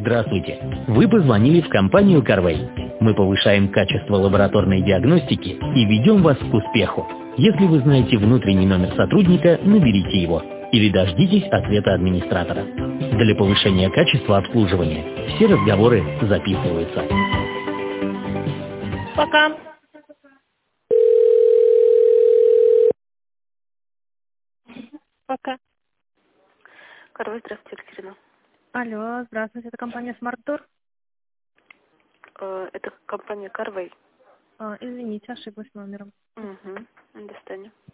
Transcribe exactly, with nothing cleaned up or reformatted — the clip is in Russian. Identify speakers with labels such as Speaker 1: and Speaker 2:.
Speaker 1: Здравствуйте! Вы позвонили в компанию Carway. Мы повышаем качество лабораторной диагностики и ведем вас к успеху. Если вы знаете внутренний номер сотрудника, наберите его или дождитесь ответа администратора. Для повышения качества обслуживания все разговоры записываются.
Speaker 2: Пока. Пока.
Speaker 3: Carway, здравствуйте, Екатерина.
Speaker 2: Алло, здравствуйте, это компания Smart Tour.
Speaker 3: Э, Это компания Carway.
Speaker 2: А, извините, ошиблась номером.
Speaker 3: Угу. До свидания.